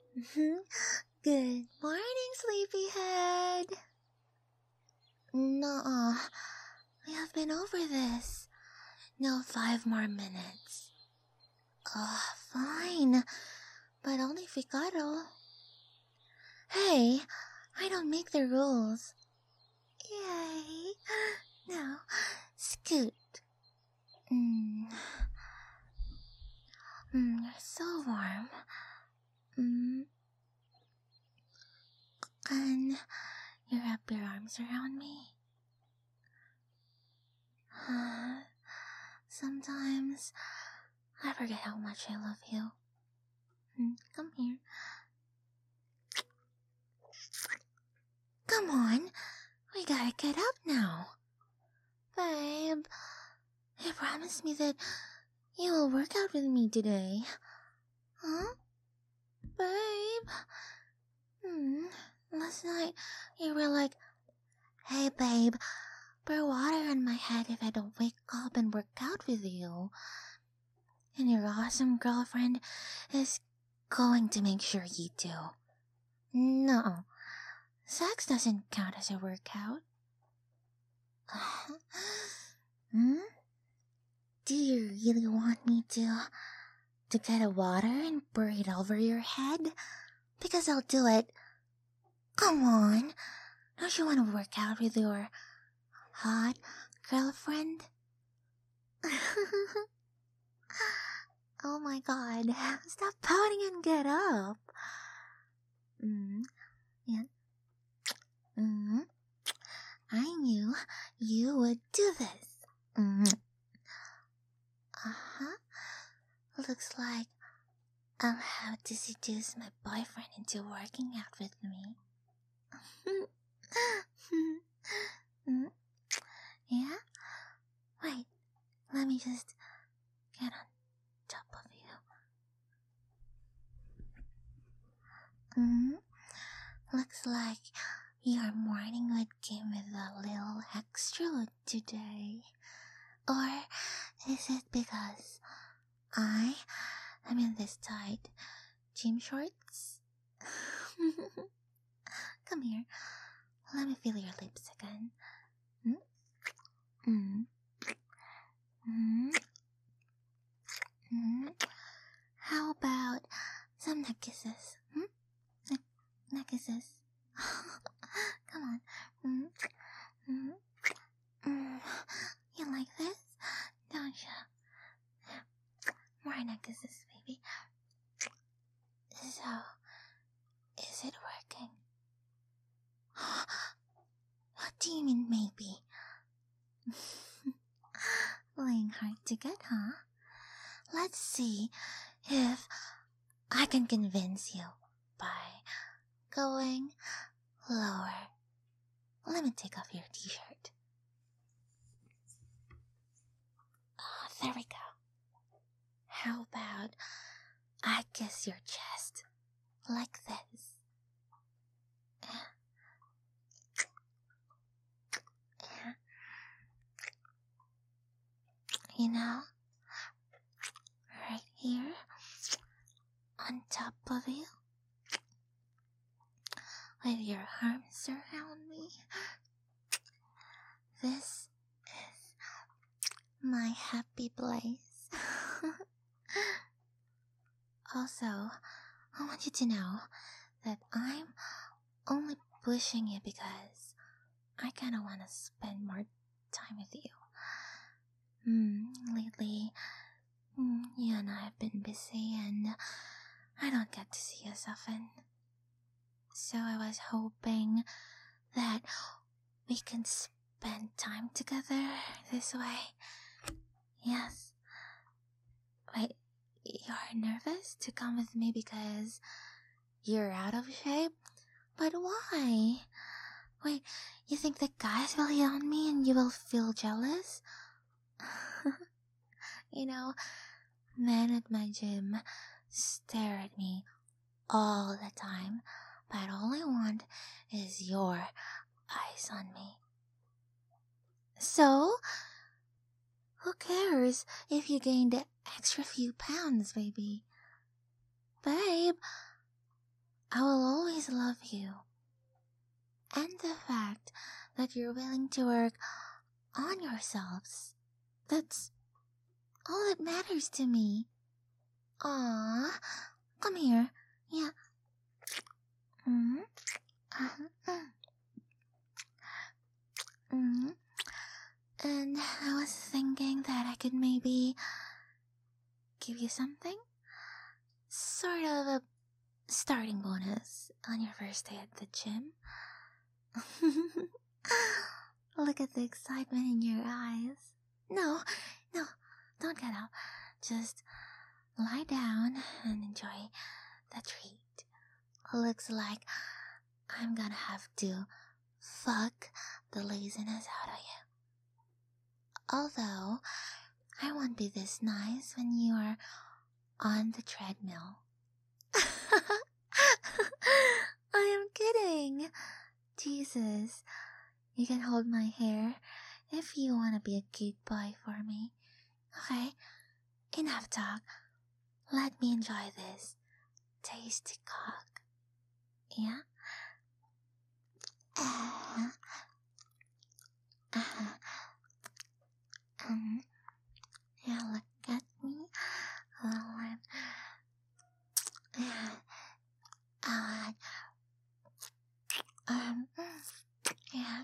Good morning, sleepyhead. Nuh-uh. We have been over this. No, 5 more minutes. Fine. But only if we cuddle. Hey, I don't make the rules. Yay. Now, scoot. You're so warm. And you wrap your arms around me. Sometimes I forget how much I love you. Come here. Come on, we gotta get up now. Babe, you promised me that you will work out with me today. Huh? Babe? Last night you were like, hey babe, pour water on my head if I don't wake up and work out with you. And your awesome girlfriend is going to make sure you do. No, sex doesn't count as a workout. Do you really want me to get a water and pour it over your head? Because I'll do it. Come on. Don't you want to work out with your hot girlfriend? Oh my god. Stop pouting and get up. Yeah. I knew you would do this. Looks like I'll have to seduce my boyfriend into working out with me. Yeah? Wait, let me just get on top of you. Looks like your morning would came with a little extra look today. Or is it because I am in this tight gym shorts? Come here. Let me feel your lips again. How about some neck kisses? Neck kisses. Come on. You like this? Don't you? More neck kisses, baby. So, is it working? What do you mean, maybe? Playing hard to get, huh? Let's see if I can convince you by going lower. Let me take off your t-shirt. There we go. How about I kiss your chest like this? You know, right here, on top of you, with your arms around me. This is my happy place. Also, I want you to know that I'm only pushing you because I kinda wanna spend more time with you. Lately, you and I have been busy and I don't get to see you as often. So I was hoping that we can spend time together this way. Yes. Wait, you're nervous to come with me because you're out of shape? But why? Wait, you think the guys will hit on me and you will feel jealous? You know, men at my gym stare at me all the time, but all I want is your eyes on me. So, who cares if you gained the extra few pounds, baby? Babe, I will always love you. And the fact that you're willing to work on yourselves, that's all that matters to me. Aww, come here. Yeah. Mm-hmm. Mm-hmm. And I was thinking that I could maybe give you something? Sort of a starting bonus on your first day at the gym. Look at the excitement in your eyes. No, don't get up. Just lie down and enjoy the treat. Looks like I'm gonna have to fuck the laziness out of you. Although, I won't be this nice when you are on the treadmill. I am kidding. Jesus, you can hold my hair if you want to be a cute boy for me. Okay, enough talk. Let me enjoy this tasty cock. Yeah? Yeah, look at me. Yeah.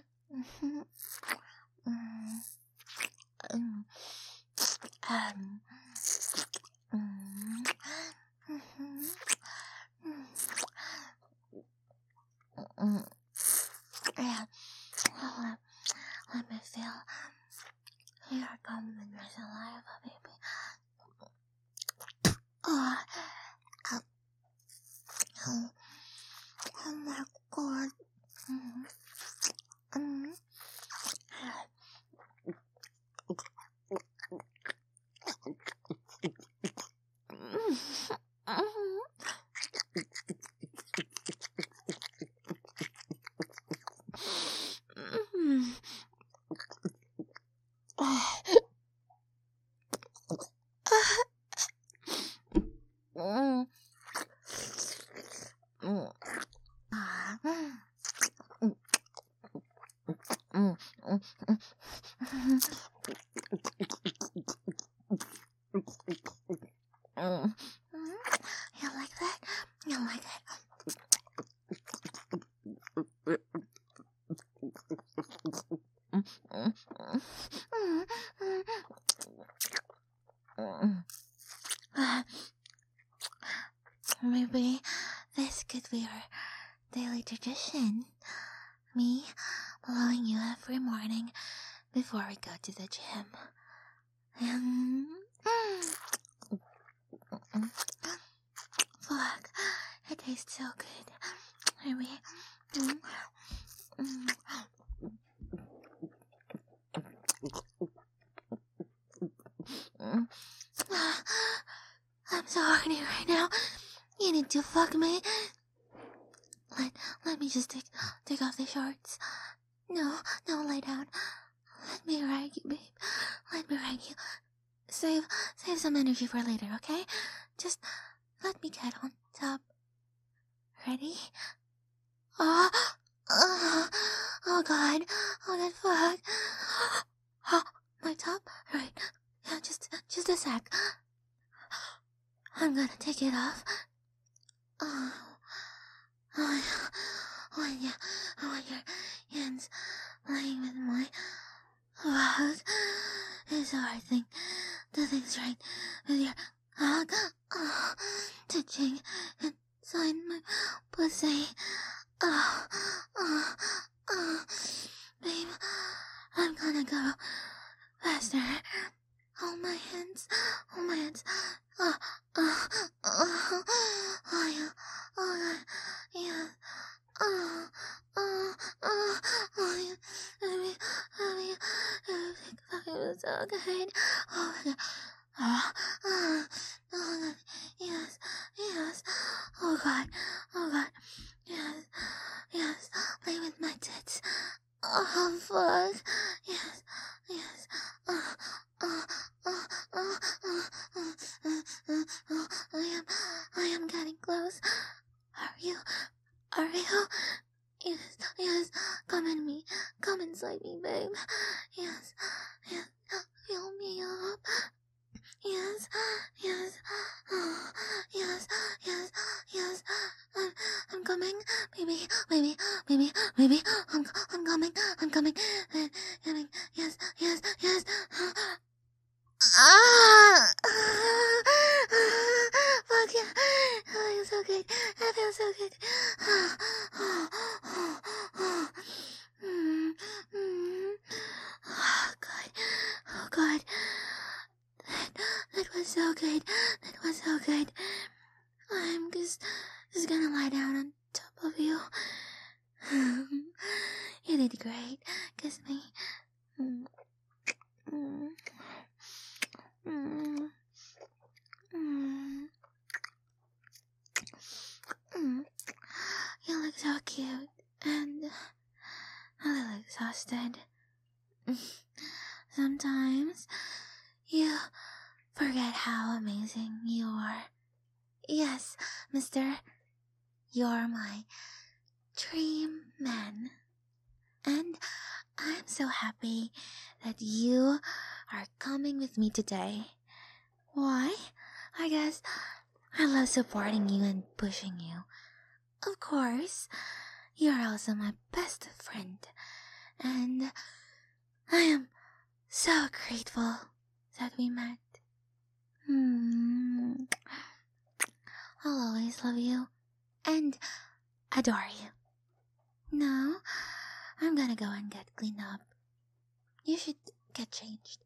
Yeah. Let me feel your cum in your saliva, baby. Oh my god. You like that? You like that? Maybe this could be our daily tradition. Me blowing you every morning before we go to the gym. Fuck, it tastes so good. Maybe. I'm so horny right now. You need to fuck me. Let me just take off the shorts. No, lay down. Let me rag you, babe. Let me rag you. Save some energy for later, okay? Just let me get on top. Ready? Oh god, fuck. My top? Right. Yeah, just a sec. I'm gonna take it off. When your hands playing with my mouth is a hard thing to think straight with your touching inside my pussy. Babe, I'm gonna go faster. Hold my hands. Oh yeah, yeah. It was so good. Oh my god. Yes. Oh god. Yes. Play with my tits. Oh fuck. Yes. I am getting close. Are you was so good. That was so good. I'm just gonna lie down on top of you. You did great. Kiss me. Mm. Mm. Mm. Mm. Mm. You look so cute and a little exhausted. Sometimes you forget how amazing you are. Yes, mister, you're my dream man. And I'm so happy that you are coming with me today. Why? I guess I love supporting you and pushing you. Of course, you're also my best friend. And I am so grateful that we met. I'll always love you and adore you. Now, I'm gonna go and get cleaned up. You should get changed.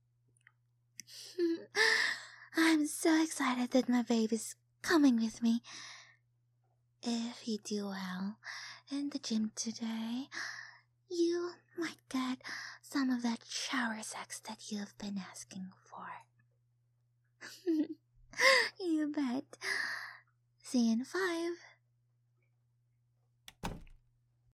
I'm so excited that my baby's coming with me. If you do well in the gym today, you might get some of that shower sex that you've been asking for. You bet. See you in 5.